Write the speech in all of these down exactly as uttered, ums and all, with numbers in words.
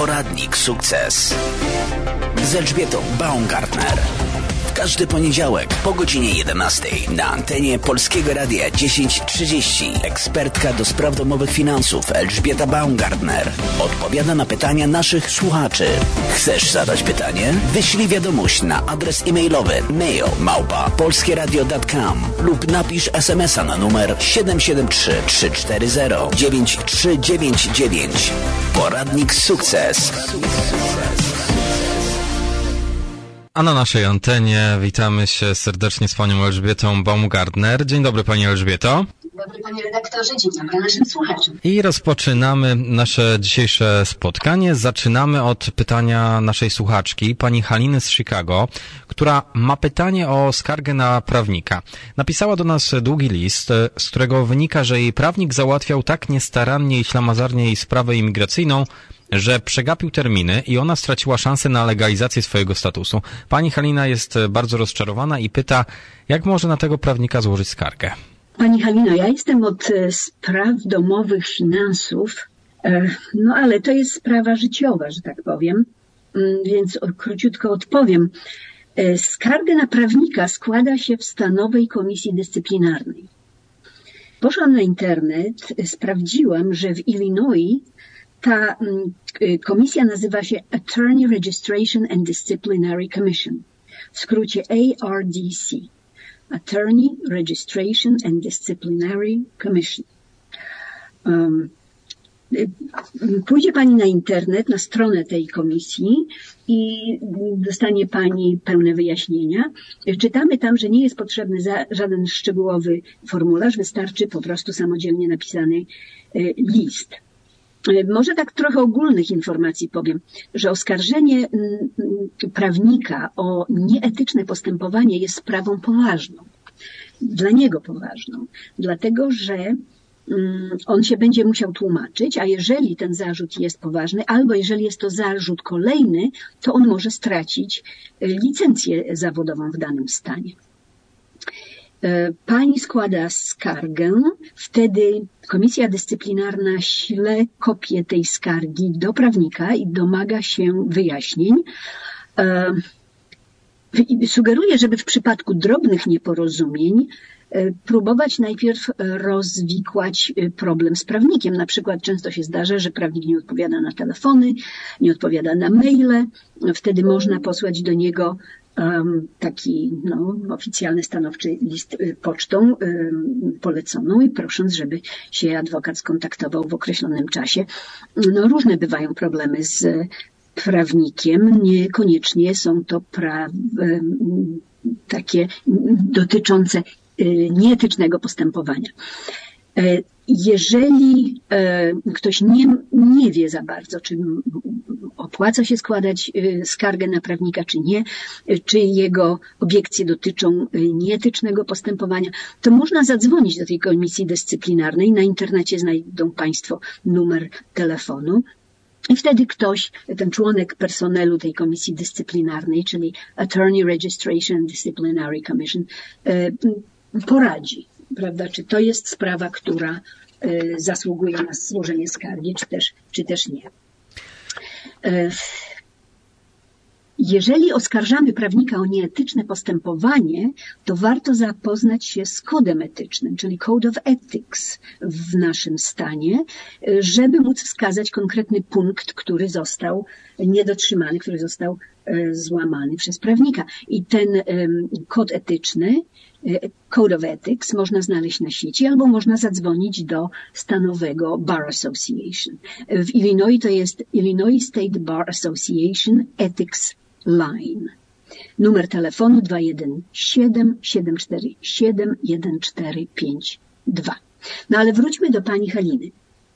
Poradnik Sukces z Elżbietą Baumgartner. Każdy poniedziałek po godzinie jedenastej na antenie Polskiego Radia dziesięć trzydzieści ekspertka do spraw domowych finansów Elżbieta Baumgartner odpowiada na pytania naszych słuchaczy. Chcesz zadać pytanie? Wyślij wiadomość na adres e-mailowy mail małpa polskieradio kropka com lub napisz es em es a na numer siedem siedem trzy trzy cztery zero dziewięć trzy dziewięć dziewięć. Poradnik Sukces. A na naszej antenie witamy się serdecznie z panią Elżbietą Baumgartner. Dzień dobry pani Elżbieto. Dzień dobry panie redaktorze, dzień dobry naszym słuchaczom. I rozpoczynamy nasze dzisiejsze spotkanie. Zaczynamy od pytania naszej słuchaczki, pani Haliny z Chicago, która ma pytanie o skargę na prawnika. Napisała do nas długi list, z którego wynika, że jej prawnik załatwiał tak niestarannie i ślamazarnie jej sprawę imigracyjną, że przegapił terminy i ona straciła szansę na legalizację swojego statusu. Pani Halina jest bardzo rozczarowana i pyta, jak może na tego prawnika złożyć skargę? Pani Halino, ja jestem od spraw domowych finansów, no ale to jest sprawa życiowa, że tak powiem, więc króciutko odpowiem. Skargę na prawnika składa się w stanowej komisji dyscyplinarnej. Poszłam na internet, sprawdziłam, że w Illinois ta komisja nazywa się Attorney Registration and Disciplinary Commission, w skrócie A R D C. Attorney Registration and Disciplinary Commission. Um, pójdzie pani na internet, na stronę tej komisji i dostanie pani pełne wyjaśnienia. Czytamy tam, że nie jest potrzebny za, żaden szczegółowy formularz, wystarczy po prostu samodzielnie napisany y, list. Może tak trochę ogólnych informacji powiem, że oskarżenie prawnika o nieetyczne postępowanie jest sprawą poważną. Dla niego poważną. Dlatego, że on się będzie musiał tłumaczyć, a jeżeli ten zarzut jest poważny, albo jeżeli jest to zarzut kolejny, to on może stracić licencję zawodową w danym stanie. Pani składa skargę, wtedy komisja dyscyplinarna śle kopię tej skargi do prawnika i domaga się wyjaśnień. Sugeruję, żeby w przypadku drobnych nieporozumień próbować najpierw rozwikłać problem z prawnikiem. Na przykład często się zdarza, że prawnik nie odpowiada na telefony, nie odpowiada na maile. Wtedy można posłać do niego Um, taki no, oficjalny, stanowczy list pocztą um, poleconą i prosząc, żeby się adwokat skontaktował w określonym czasie. No, różne bywają problemy z prawnikiem, niekoniecznie są to pra, um, takie dotyczące um, nieetycznego postępowania. Jeżeli ktoś nie, nie wie za bardzo, czy opłaca się składać skargę na prawnika, czy nie, czy jego obiekcje dotyczą nieetycznego postępowania, to można zadzwonić do tej komisji dyscyplinarnej. Na internecie znajdą państwo numer telefonu. I wtedy ktoś, ten członek personelu tej komisji dyscyplinarnej, czyli Attorney Registration and Disciplinary Commission, poradzi. Prawda, czy to jest sprawa, która y, zasługuje na złożenie skargi, czy też, czy też nie. Y, jeżeli oskarżamy prawnika o nieetyczne postępowanie, to warto zapoznać się z kodem etycznym, czyli Code of Ethics w naszym stanie, żeby móc wskazać konkretny punkt, który został niedotrzymany, który został y, złamany przez prawnika. I ten y, kod etyczny, Code of Ethics, można znaleźć na sieci albo można zadzwonić do stanowego Bar Association. W Illinois to jest Illinois State Bar Association Ethics Line. Numer telefonu dwa jeden siedem siedem cztery siedem jeden cztery pięć dwa. No ale wróćmy do pani Haliny.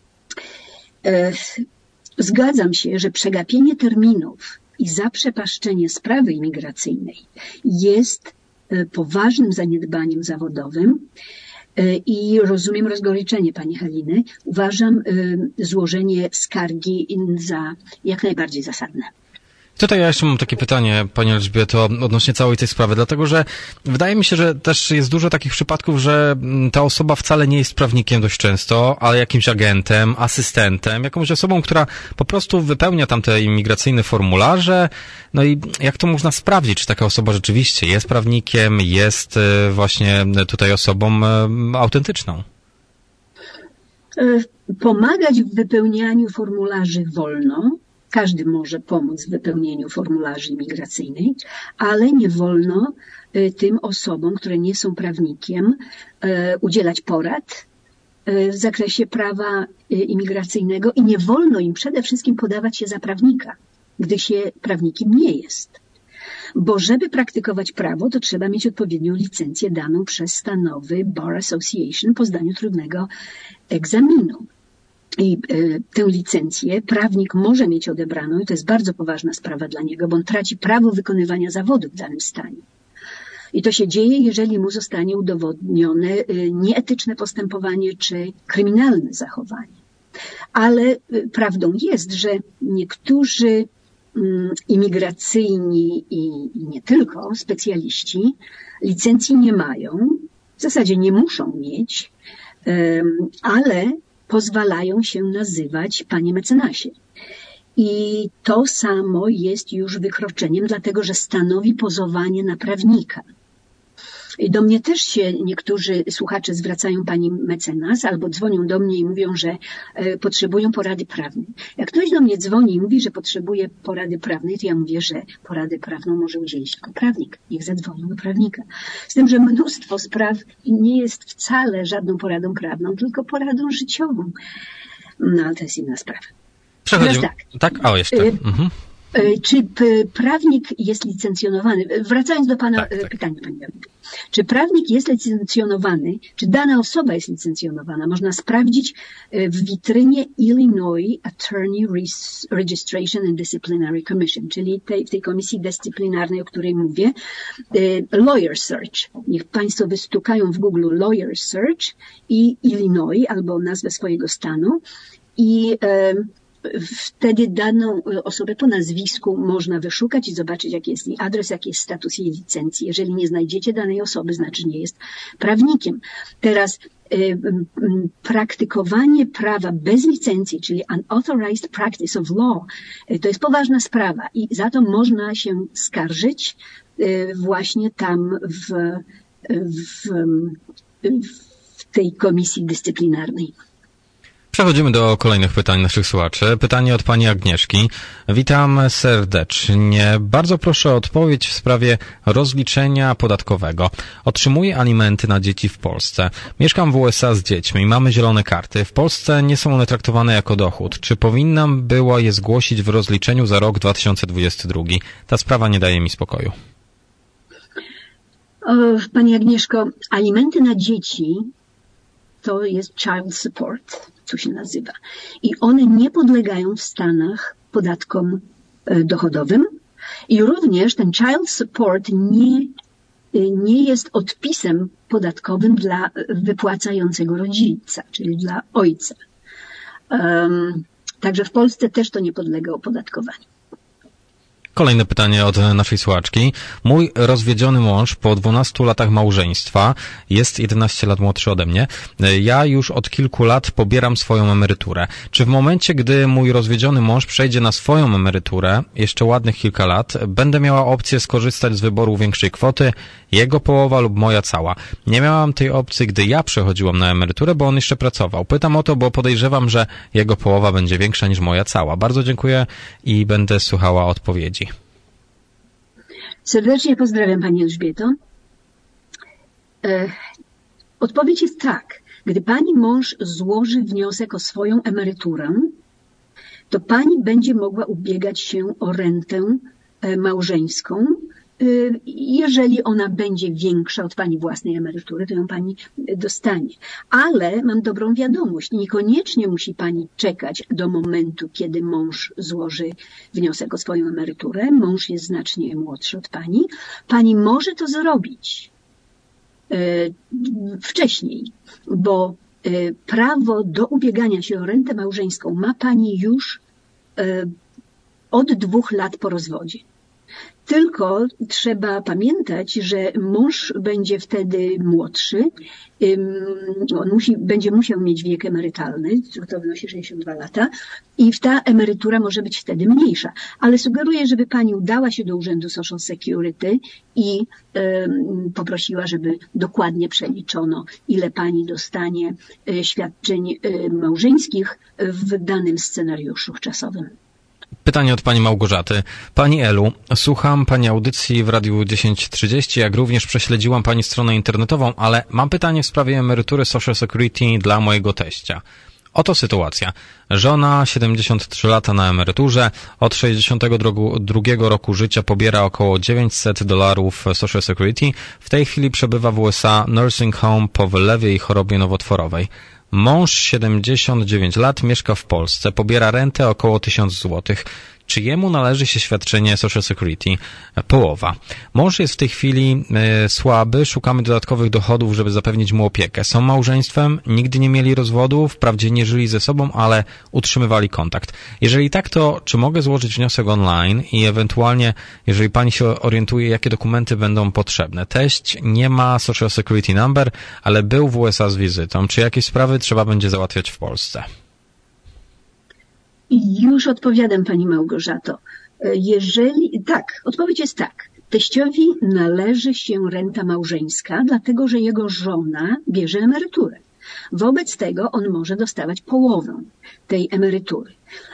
Zgadzam się, że przegapienie terminów i zaprzepaszczenie sprawy imigracyjnej jest poważnym zaniedbaniem zawodowym i rozumiem rozgoryczenie pani Haliny. Uważam złożenie skargi za jak najbardziej zasadne. Tutaj ja jeszcze mam takie pytanie, Pani Elżbieto, odnośnie całej tej sprawy, dlatego że wydaje mi się, że też jest dużo takich przypadków, że ta osoba wcale nie jest prawnikiem dość często, ale jakimś agentem, asystentem, jakąś osobą, która po prostu wypełnia tam te imigracyjne formularze. No i jak to można sprawdzić, czy taka osoba rzeczywiście jest prawnikiem, jest właśnie tutaj osobą autentyczną? Pomagać w wypełnianiu formularzy wolno. Każdy może pomóc w wypełnieniu formularzy imigracyjnych, ale nie wolno tym osobom, które nie są prawnikiem, udzielać porad w zakresie prawa imigracyjnego i nie wolno im przede wszystkim podawać się za prawnika, gdy się prawnikiem nie jest. Bo żeby praktykować prawo, to trzeba mieć odpowiednią licencję daną przez stanowy Bar Association po zdaniu trudnego egzaminu. I y, tę licencję prawnik może mieć odebraną i to jest bardzo poważna sprawa dla niego, bo on traci prawo wykonywania zawodu w danym stanie. I to się dzieje, jeżeli mu zostanie udowodnione y, nieetyczne postępowanie czy kryminalne zachowanie. Ale y, prawdą jest, że niektórzy y, imigracyjni i, i nie tylko specjaliści licencji nie mają, w zasadzie nie muszą mieć, y, ale pozwalają się nazywać panie mecenasie. I to samo jest już wykroczeniem, dlatego że stanowi pozowanie na prawnika. I do mnie też się niektórzy słuchacze zwracają pani mecenas albo dzwonią do mnie i mówią, że e, potrzebują porady prawnej. Jak ktoś do mnie dzwoni i mówi, że potrzebuje porady prawnej, to ja mówię, że poradę prawną może udzielić tylko prawnik. Niech zadzwonią do prawnika. Z tym, że mnóstwo spraw nie jest wcale żadną poradą prawną, tylko poradą życiową. No, ale to jest inna sprawa. Przechodzimy. Tak. tak? O, jeszcze. Mhm. Czy prawnik jest licencjonowany? Wracając do pana tak, tak. pytania, pani Jolanta. Czy prawnik jest licencjonowany? Czy dana osoba jest licencjonowana? Można sprawdzić w witrynie Illinois Attorney Registration and Disciplinary Commission, czyli tej, w tej komisji dyscyplinarnej, o której mówię, Lawyer Search. Niech państwo wystukają w Google Lawyer Search i Illinois albo nazwę swojego stanu i wtedy daną osobę po nazwisku można wyszukać i zobaczyć, jaki jest jej adres, jaki jest status jej licencji. Jeżeli nie znajdziecie danej osoby, znaczy nie jest prawnikiem. Teraz y, y, praktykowanie prawa bez licencji, czyli unauthorized practice of law, y, to jest poważna sprawa i za to można się skarżyć y, właśnie tam w, w, w tej komisji dyscyplinarnej. Przechodzimy do kolejnych pytań naszych słuchaczy. Pytanie od pani Agnieszki. Witam serdecznie. Bardzo proszę o odpowiedź w sprawie rozliczenia podatkowego. Otrzymuję alimenty na dzieci w Polsce. Mieszkam w U S A z dziećmi. Mamy zielone karty. W Polsce nie są one traktowane jako dochód. Czy powinnam była je zgłosić w rozliczeniu za rok dwa tysiące dwudziesty drugi? Ta sprawa nie daje mi spokoju. O, pani Agnieszko, alimenty na dzieci to jest child support, co się nazywa. I one nie podlegają w Stanach podatkom dochodowym. I również ten child support nie, nie jest odpisem podatkowym dla wypłacającego rodzica, czyli dla ojca. Um, także w Polsce też to nie podlega opodatkowaniu. Kolejne pytanie od naszej słuchaczki. Mój rozwiedziony mąż po dwunastu latach małżeństwa jest jedenaście lat młodszy ode mnie. Ja już od kilku lat pobieram swoją emeryturę. Czy w momencie, gdy mój rozwiedziony mąż przejdzie na swoją emeryturę, jeszcze ładnych kilka lat, będę miała opcję skorzystać z wyboru większej kwoty, jego połowa lub moja cała? Nie miałam tej opcji, gdy ja przechodziłam na emeryturę, bo on jeszcze pracował. Pytam o to, bo podejrzewam, że jego połowa będzie większa niż moja cała. Bardzo dziękuję i będę słuchała odpowiedzi. Serdecznie pozdrawiam pani Elżbieto. Odpowiedź jest tak. Gdy pani mąż złoży wniosek o swoją emeryturę, to pani będzie mogła ubiegać się o rentę małżeńską. Jeżeli ona będzie większa od pani własnej emerytury, to ją pani dostanie. Ale mam dobrą wiadomość. Niekoniecznie musi pani czekać do momentu, kiedy mąż złoży wniosek o swoją emeryturę. Mąż jest znacznie młodszy od pani. Pani może to zrobić wcześniej, bo prawo do ubiegania się o rentę małżeńską ma pani już od dwóch lat po rozwodzie. Tylko trzeba pamiętać, że mąż będzie wtedy młodszy, on musi, będzie musiał mieć wiek emerytalny, to wynosi sześćdziesiąt dwa lata i ta emerytura może być wtedy mniejsza. Ale sugeruję, żeby pani udała się do Urzędu Social Security i um, poprosiła, żeby dokładnie przeliczono, ile pani dostanie świadczeń małżeńskich w danym scenariuszu czasowym. Pytanie od pani Małgorzaty. Pani Elu, słucham pani audycji w Radiu tysiąc trzydzieści, jak również prześledziłam pani stronę internetową, ale mam pytanie w sprawie emerytury Social Security dla mojego teścia. Oto sytuacja. Żona, siedemdziesiąt trzy lata na emeryturze, od sześćdziesiątego drugiego roku życia pobiera około dziewięćset dolarów Social Security. W tej chwili przebywa w U S A nursing home po wylewie i chorobie nowotworowej. Mąż, siedemdziesiąt dziewięć lat, mieszka w Polsce, pobiera rentę około tysiąc złotych. Czy jemu należy się świadczenie Social Security? Połowa. Mąż jest w tej chwili y, słaby, szukamy dodatkowych dochodów, żeby zapewnić mu opiekę. Są małżeństwem, nigdy nie mieli rozwodu, wprawdzie nie żyli ze sobą, ale utrzymywali kontakt. Jeżeli tak, to czy mogę złożyć wniosek online i ewentualnie, jeżeli pani się orientuje, jakie dokumenty będą potrzebne? Teść nie ma Social Security number, ale był w U S A z wizytą. Czy jakieś sprawy trzeba będzie załatwiać w Polsce? Już odpowiadam, pani Małgorzato. Jeżeli, tak, odpowiedź jest tak. Teściowi należy się renta małżeńska, dlatego że jego żona bierze emeryturę. Wobec tego on może dostawać połowę tej emerytury.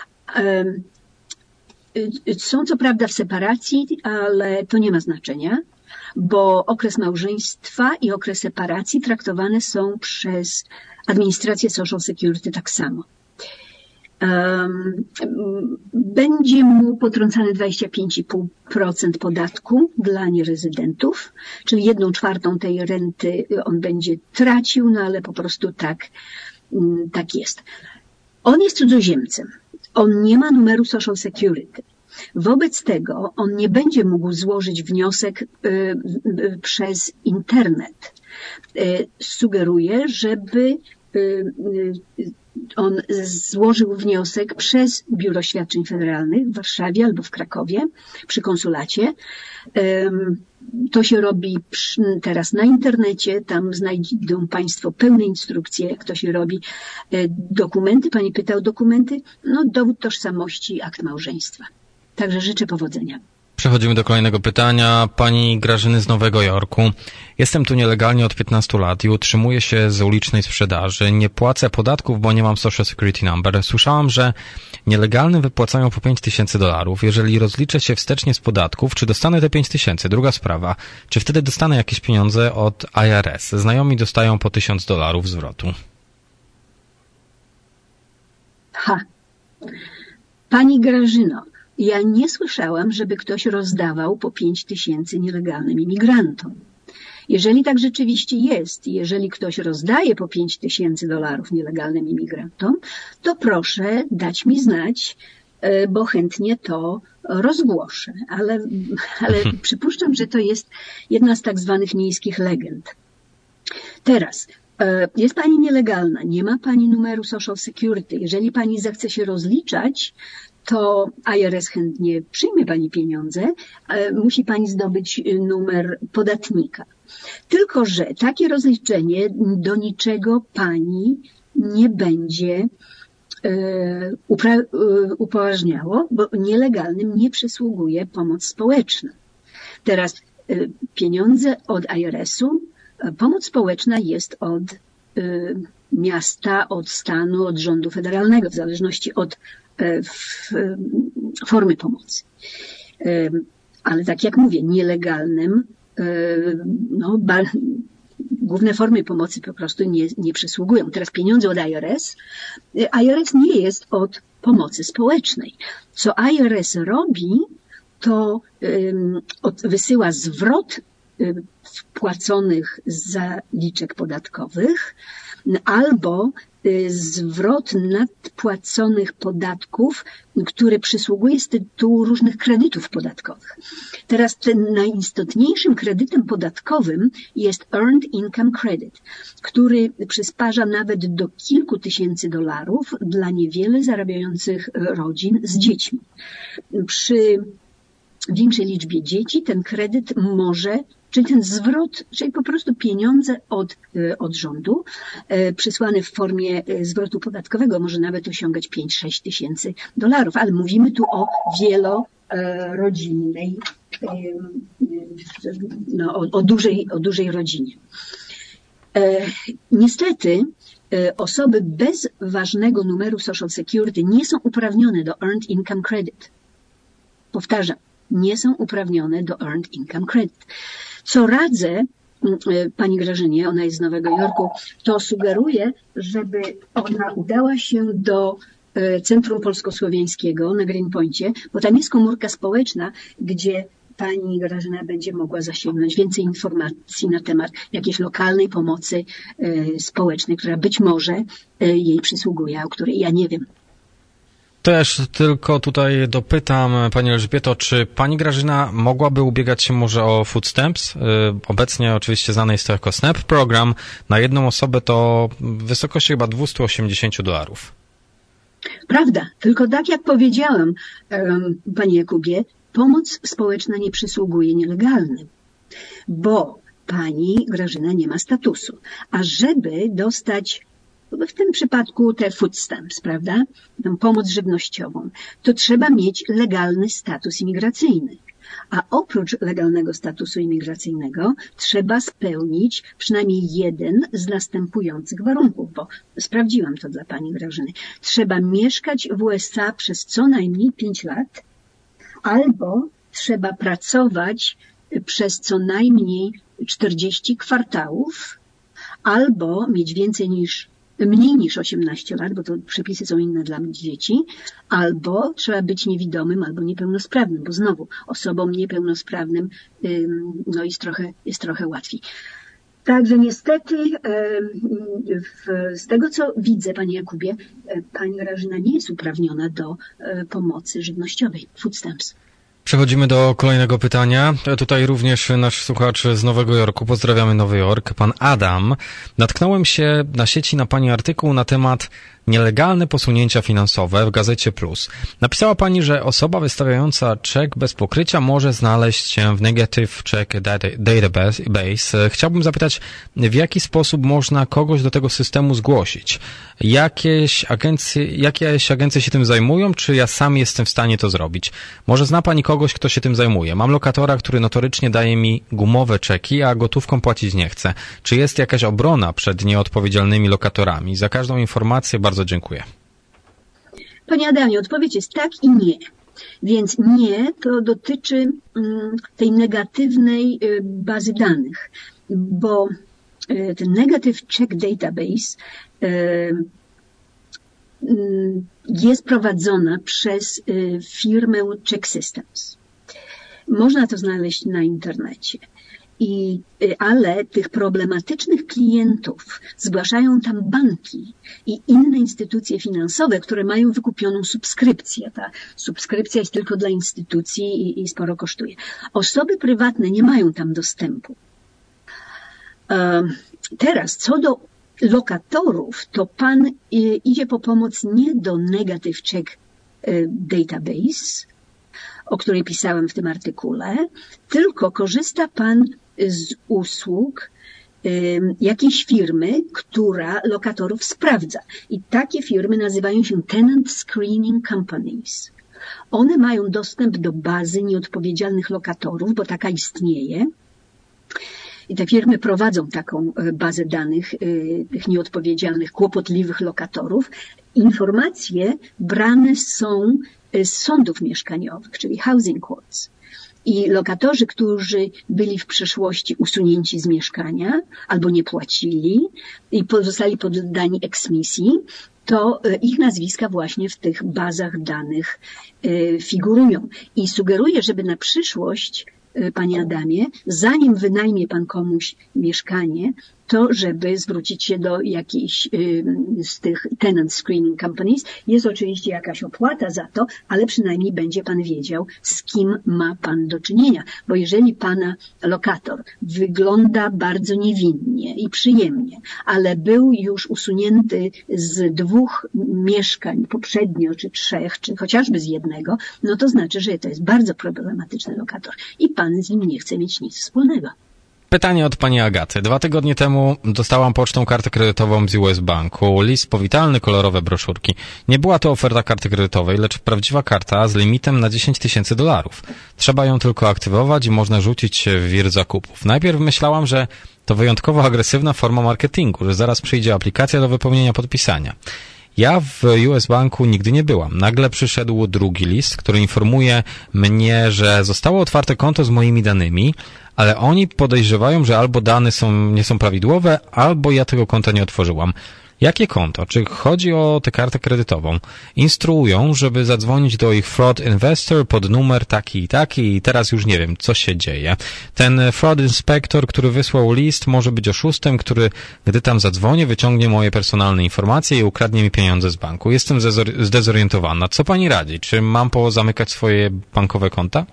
Są co prawda w separacji, ale to nie ma znaczenia, bo okres małżeństwa i okres separacji traktowane są przez administrację Social Security tak samo. Będzie mu potrącane dwadzieścia pięć i pół procent podatku dla nierezydentów, czyli jedną czwartą tej renty on będzie tracił, no ale po prostu tak, tak jest. On jest cudzoziemcem. On nie ma numeru Social Security. Wobec tego on nie będzie mógł złożyć wniosek przez internet. Sugeruję, żeby on złożył wniosek przez Biuro Świadczeń Federalnych w Warszawie albo w Krakowie przy konsulacie. To się robi teraz na internecie, tam znajdą państwo pełne instrukcje, jak to się robi. Dokumenty, pani pyta o dokumenty, no dowód tożsamości, akt małżeństwa. Także życzę powodzenia. Przechodzimy do kolejnego pytania. Pani Grażyny z Nowego Jorku. Jestem tu nielegalnie od piętnastu lat i utrzymuję się z ulicznej sprzedaży. Nie płacę podatków, bo nie mam Social Security Number. Słyszałam, że nielegalnym wypłacają po pięć tysięcy dolarów. Jeżeli rozliczę się wstecznie z podatków, czy dostanę te pięć tysięcy? Druga sprawa. Czy wtedy dostanę jakieś pieniądze od I R S? Znajomi dostają po tysiąc dolarów zwrotu. Ha. Pani Grażyno, ja nie słyszałam, żeby ktoś rozdawał po pięć tysięcy nielegalnym imigrantom. Jeżeli tak rzeczywiście jest, jeżeli ktoś rozdaje po pięć tysięcy dolarów nielegalnym imigrantom, to proszę dać mi znać, bo chętnie to rozgłoszę. Ale, ale przypuszczam, że to jest jedna z tak zwanych miejskich legend. Teraz, jest pani nielegalna, nie ma pani numeru Social Security. Jeżeli pani zechce się rozliczać, to I R S chętnie przyjmie pani pieniądze, musi pani zdobyć numer podatnika. Tylko że takie rozliczenie do niczego pani nie będzie upra- upoważniało, bo nielegalnym nie przysługuje pomoc społeczna. Teraz pieniądze od I R S-u, pomoc społeczna jest od miasta, od stanu, od rządu federalnego, w zależności od w formy pomocy. Ale tak jak mówię, nielegalnym, no, ba, główne formy pomocy po prostu nie, nie przysługują. Teraz pieniądze od I R S. I R S nie jest od pomocy społecznej. Co I R S robi, to um, od, wysyła zwrot wpłaconych zaliczek podatkowych albo zwrot nadpłaconych podatków, który przysługuje z tytułu różnych kredytów podatkowych. Teraz tym najistotniejszym kredytem podatkowym jest Earned Income Credit, który przysparza nawet do kilku tysięcy dolarów dla niewiele zarabiających rodzin z dziećmi. Przy większej liczbie dzieci ten kredyt może, czyli ten zwrot, czyli po prostu pieniądze od, od rządu przysłane w formie zwrotu podatkowego może nawet osiągać pięć sześć tysięcy dolarów, ale mówimy tu o wielorodzinnej, no, o, o, dużej, o dużej rodzinie. Niestety osoby bez ważnego numeru Social Security nie są uprawnione do Earned Income Credit. Powtarzam, nie są uprawnione do Earned Income Credit. Co radzę pani Grażynie, ona jest z Nowego Jorku, to sugeruję, żeby ona udała się do Centrum Polsko-Słowiańskiego na Greenpointie, bo tam jest komórka społeczna, gdzie pani Grażyna będzie mogła zasięgnąć więcej informacji na temat jakiejś lokalnej pomocy społecznej, która być może jej przysługuje, o której ja nie wiem. Też tylko tutaj dopytam Pani Elżbieto, czy Pani Grażyna mogłaby ubiegać się może o food stamps? Obecnie oczywiście znane jest to jako SNAP program. Na jedną osobę to w wysokości chyba dwieście osiemdziesiąt dolarów. Prawda, tylko tak jak powiedziałam, Panie Jakubie, pomoc społeczna nie przysługuje nielegalnym, bo Pani Grażyna nie ma statusu. A żeby dostać w tym przypadku te food stamps, prawda, tę pomoc żywnościową, to trzeba mieć legalny status imigracyjny. A oprócz legalnego statusu imigracyjnego trzeba spełnić przynajmniej jeden z następujących warunków, bo sprawdziłam to dla pani Grażyny. Trzeba mieszkać w U S A przez co najmniej pięć lat, albo trzeba pracować przez co najmniej czterdzieści kwartałów, albo mieć więcej niż mniej niż osiemnaście lat, bo to przepisy są inne dla dzieci, albo trzeba być niewidomym, albo niepełnosprawnym, bo znowu osobom niepełnosprawnym no jest trochę, jest trochę łatwiej. Także niestety z tego, co widzę, Panie Jakubie, Pani Grażyna nie jest uprawniona do pomocy żywnościowej, food stamps. Przechodzimy do kolejnego pytania. Tutaj również nasz słuchacz z Nowego Jorku. Pozdrawiamy Nowy Jork. Pan Adam. Natknąłem się na sieci na Pani artykuł na temat nielegalne posunięcia finansowe w Gazecie Plus. Napisała Pani, że osoba wystawiająca czek bez pokrycia może znaleźć się w Negative Check Database. Chciałbym zapytać, w jaki sposób można kogoś do tego systemu zgłosić? Jakieś agencje, jakieś agencje się tym zajmują, czy ja sam jestem w stanie to zrobić? Może zna Pani kogoś, kto się tym zajmuje? Mam lokatora, który notorycznie daje mi gumowe czeki, a gotówką płacić nie chce. Czy jest jakaś obrona przed nieodpowiedzialnymi lokatorami? Za każdą informację bardzo dziękuję. Panie Adamie, odpowiedź jest tak i nie. Więc nie, to dotyczy tej negatywnej bazy danych, bo ten Negative Check Database jest prowadzona przez firmę Check Systems. Można to znaleźć na internecie. I, ale tych problematycznych klientów zgłaszają tam banki i inne instytucje finansowe, które mają wykupioną subskrypcję. Ta subskrypcja jest tylko dla instytucji i, i sporo kosztuje. Osoby prywatne nie mają tam dostępu. Teraz co do lokatorów, to pan idzie po pomoc nie do Negative Check Database, o której pisałem w tym artykule, tylko korzysta pan z usług jakiejś firmy, która lokatorów sprawdza. I takie firmy nazywają się Tenant Screening Companies. One mają dostęp do bazy nieodpowiedzialnych lokatorów, bo taka istnieje. I te firmy prowadzą taką bazę danych tych nieodpowiedzialnych, kłopotliwych lokatorów. Informacje brane są z sądów mieszkaniowych, czyli housing courts. I lokatorzy, którzy byli w przeszłości usunięci z mieszkania albo nie płacili i pozostali poddani eksmisji, to ich nazwiska właśnie w tych bazach danych figurują. I sugeruję, żeby na przyszłość, Panie Adamie, zanim wynajmie pan komuś mieszkanie, to żeby zwrócić się do jakiejś z tych tenant screening companies. Jest oczywiście jakaś opłata za to, ale przynajmniej będzie pan wiedział, z kim ma pan do czynienia. Bo jeżeli pana lokator wygląda bardzo niewinnie i przyjemnie, ale był już usunięty z dwóch mieszkań poprzednio, czy trzech, czy chociażby z jednego, no to znaczy, że to jest bardzo problematyczny lokator i pan z nim nie chce mieć nic wspólnego. Pytanie od pani Agaty. Dwa tygodnie temu dostałam pocztą kartę kredytową z U S Banku, list powitalny, kolorowe broszurki. Nie była to oferta karty kredytowej, lecz prawdziwa karta z limitem na dziesięć tysięcy dolarów. Trzeba ją tylko aktywować i można rzucić się w wir zakupów. Najpierw myślałam, że to wyjątkowo agresywna forma marketingu, że zaraz przyjdzie aplikacja do wypełnienia podpisania. Ja w U S Banku nigdy nie byłam. Nagle przyszedł drugi list, który informuje mnie, że zostało otwarte konto z moimi danymi, ale oni podejrzewają, że albo dane są, nie są prawidłowe, albo ja tego konta nie otworzyłam. Jakie konto? Czy chodzi o tę kartę kredytową? Instruują, żeby zadzwonić do ich fraud investor pod numer taki i taki i teraz już nie wiem, co się dzieje. Ten fraud inspector, który wysłał list, może być oszustem, który, gdy tam zadzwonię, wyciągnie moje personalne informacje i ukradnie mi pieniądze z banku. Jestem zdezorientowana. Co pani radzi? Czy mam pozamykać swoje bankowe konta?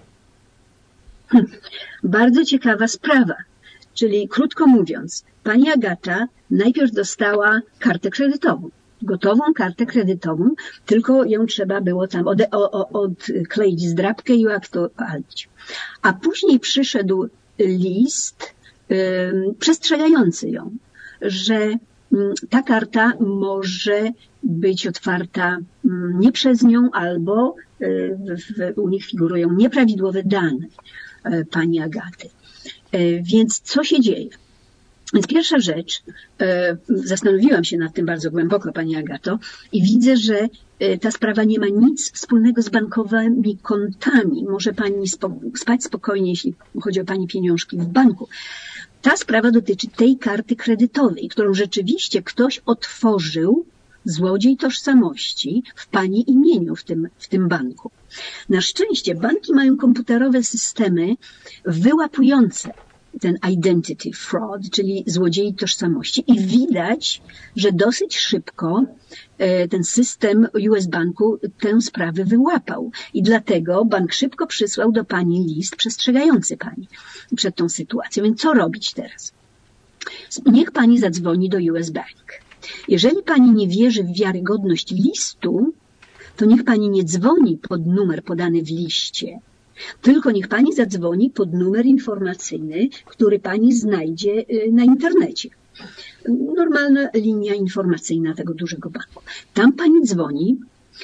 Hmm. Bardzo ciekawa sprawa. Czyli krótko mówiąc, pani Agata najpierw dostała kartę kredytową, gotową kartę kredytową, tylko ją trzeba było tam od, od, odkleić zdrabkę i ją aktualizować. A później przyszedł list um, przestrzegający ją, że um, ta karta może być otwarta um, nie przez nią albo um, w, u nich figurują nieprawidłowe dane um, pani Agaty. Więc co się dzieje? Więc pierwsza rzecz, zastanowiłam się nad tym bardzo głęboko, pani Agato, i widzę, że ta sprawa nie ma nic wspólnego z bankowymi kontami. Może pani spać spokojnie, jeśli chodzi o pani pieniążki w banku. Ta sprawa dotyczy tej karty kredytowej, którą rzeczywiście ktoś otworzył, złodziej tożsamości, w pani imieniu w tym, w tym banku. Na szczęście banki mają komputerowe systemy wyłapujące ten identity fraud, czyli złodziei tożsamości i widać, że dosyć szybko ten system U S Banku tę sprawę wyłapał i dlatego bank szybko przysłał do pani list przestrzegający pani przed tą sytuacją. Więc co robić teraz? Niech pani zadzwoni do U S Bank. Jeżeli pani nie wierzy w wiarygodność listu, to niech pani nie dzwoni pod numer podany w liście, tylko niech pani zadzwoni pod numer informacyjny, który pani znajdzie na internecie. Normalna linia informacyjna tego dużego banku. Tam pani dzwoni,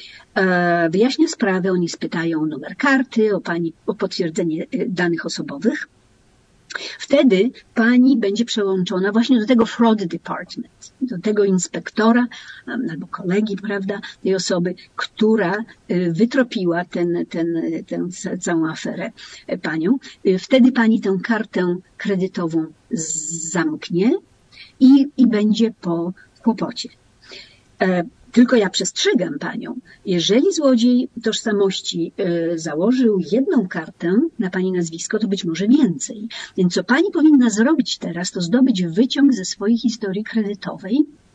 wyjaśnia sprawę, oni spytają o numer karty, o pani, o potwierdzenie danych osobowych. Wtedy pani będzie przełączona właśnie do tego fraud department, do tego inspektora albo kolegi, prawda, tej osoby, która wytropiła ten, ten, tę całą aferę panią. Wtedy pani tę kartę kredytową zamknie i, i będzie po kłopocie. Tylko ja przestrzegam panią, jeżeli złodziej tożsamości y, założył jedną kartę na pani nazwisko, to być może więcej. Więc co pani powinna zrobić teraz, to zdobyć wyciąg ze swojej historii kredytowej.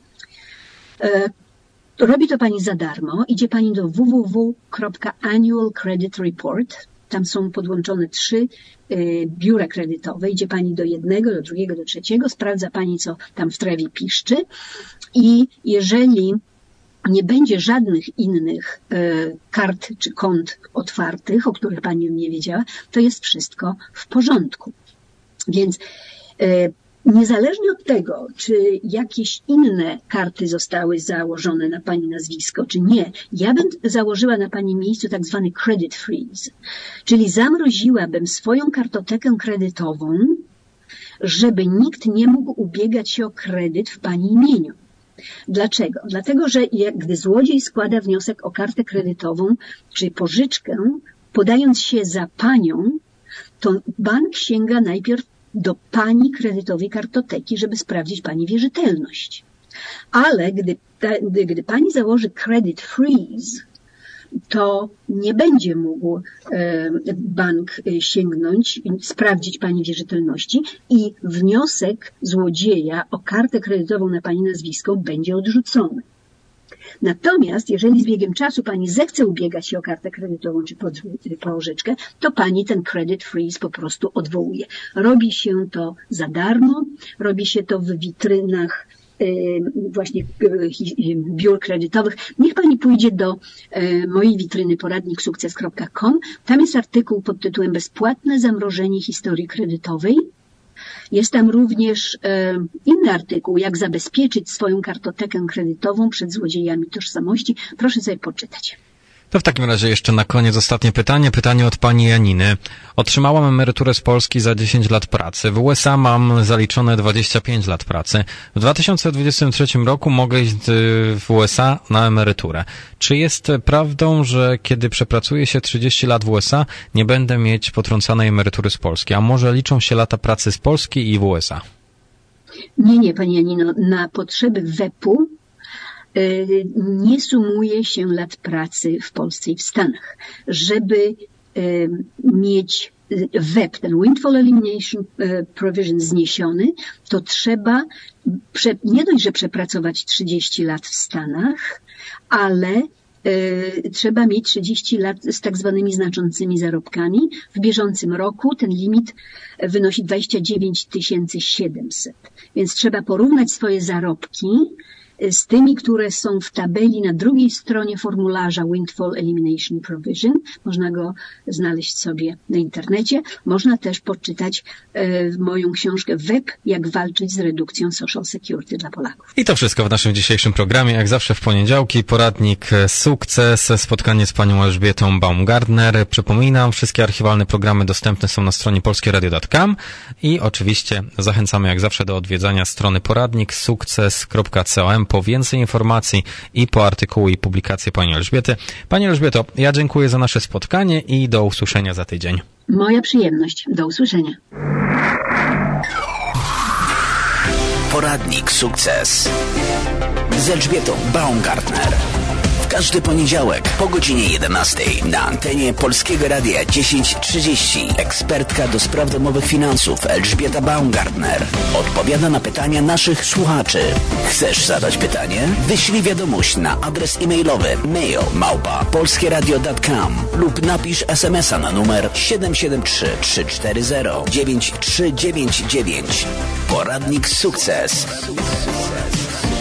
Y, robi to pani za darmo. Idzie pani do w w w kropka annual credit report. Tam są podłączone trzy y, biura kredytowe. Idzie pani do jednego, do drugiego, do trzeciego. Sprawdza pani, co tam w trawie piszczy. I jeżeli nie będzie żadnych innych y, kart czy kont otwartych, o których pani nie wiedziała, to jest wszystko w porządku. Więc y, niezależnie od tego, czy jakieś inne karty zostały założone na pani nazwisko, czy nie, ja bym założyła na pani miejscu tak zwany credit freeze, czyli zamroziłabym swoją kartotekę kredytową, żeby nikt nie mógł ubiegać się o kredyt w pani imieniu. Dlaczego? Dlatego, że gdy złodziej składa wniosek o kartę kredytową czy pożyczkę, podając się za panią, to bank sięga najpierw do pani kredytowej kartoteki, żeby sprawdzić pani wierzytelność. Ale gdy, gdy, gdy pani założy credit freeze, to nie będzie mógł bank sięgnąć, sprawdzić pani wierzytelności i wniosek złodzieja o kartę kredytową na pani nazwisko będzie odrzucony. Natomiast jeżeli z biegiem czasu pani zechce ubiegać się o kartę kredytową czy pożyczkę, to pani ten credit freeze po prostu odwołuje. Robi się to za darmo, robi się to w witrynach właśnie biur kredytowych. Niech pani pójdzie do mojej witryny poradnik sukces kropka com. Tam jest artykuł pod tytułem Bezpłatne zamrożenie historii kredytowej. Jest tam również e, inny artykuł, jak zabezpieczyć swoją kartotekę kredytową przed złodziejami tożsamości. Proszę sobie poczytać. To w takim razie jeszcze na koniec ostatnie pytanie. Pytanie od pani Janiny. Otrzymałam emeryturę z Polski za dziesięć lat pracy. W U S A mam zaliczone dwadzieścia pięć lat pracy. W dwa tysiące dwudziestym trzecim roku mogę iść w U S A na emeryturę. Czy jest prawdą, że kiedy przepracuję się trzydzieści lat w U S A, nie będę mieć potrącanej emerytury z Polski? A może liczą się lata pracy z Polski i w U S A? Nie, nie, pani Janino. Na potrzeby W E P-u nie sumuje się lat pracy w Polsce i w Stanach. Żeby mieć W E P, ten Windfall Elimination Provision zniesiony, to trzeba nie dość, że przepracować trzydzieści lat w Stanach, ale trzeba mieć trzydzieści lat z tak zwanymi znaczącymi zarobkami. W bieżącym roku ten limit wynosi dwadzieścia dziewięć tysięcy siedemset. Więc trzeba porównać swoje zarobki z tymi, które są w tabeli na drugiej stronie formularza Windfall Elimination Provision. Można go znaleźć sobie na internecie. Można też poczytać e, moją książkę W E P, jak walczyć z redukcją Social Security dla Polaków. I to wszystko w naszym dzisiejszym programie. Jak zawsze w poniedziałki poradnik Sukces, spotkanie z panią Elżbietą Baumgartner. Przypominam, wszystkie archiwalne programy dostępne są na stronie polskie radio kropka com i oczywiście zachęcamy jak zawsze do odwiedzania strony poradnik sukces kropka com po więcej informacji i po artykuły i publikacje pani Elżbiety. Pani Elżbieto, ja dziękuję za nasze spotkanie i do usłyszenia za tydzień. Moja przyjemność. Do usłyszenia. Poradnik Sukces z Elżbietą Baumgartner. W każdy poniedziałek po godzinie jedenastej na antenie Polskiego Radia dziesięć trzydzieści ekspertka do spraw domowych finansów Elżbieta Baumgartner odpowiada na pytania naszych słuchaczy. Chcesz zadać pytanie? Wyślij wiadomość na adres e-mailowy mail małpa polskie radio kropka com lub napisz es em es a na numer siedem siedem trzy trzy cztery zero dziewięć trzy dziewięć dziewięć. Poradnik Sukces.